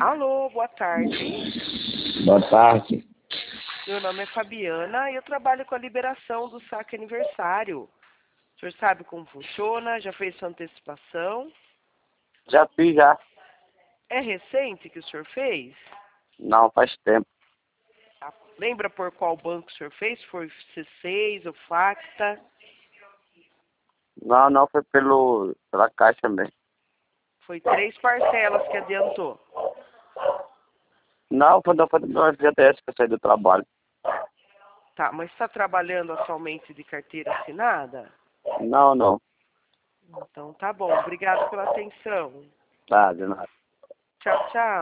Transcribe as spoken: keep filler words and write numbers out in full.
Alô, boa tarde. Boa tarde. Meu nome é Fabiana e eu trabalho com a liberação do saque aniversário. O senhor sabe como funciona? Já fez sua antecipação? Já fiz já. É recente que o senhor fez? Não, faz tempo. Ah, lembra por qual banco o senhor fez? Foi C seis ou Facta? Não, não, foi pelo, pela caixa mesmo. Foi três parcelas que adiantou. Não, foi, não, foi no F G T S que eu saí do trabalho. Tá, mas está trabalhando atualmente de carteira assinada? Não, não. Então tá bom, obrigado pela atenção. Tá, de nada. Tchau, tchau.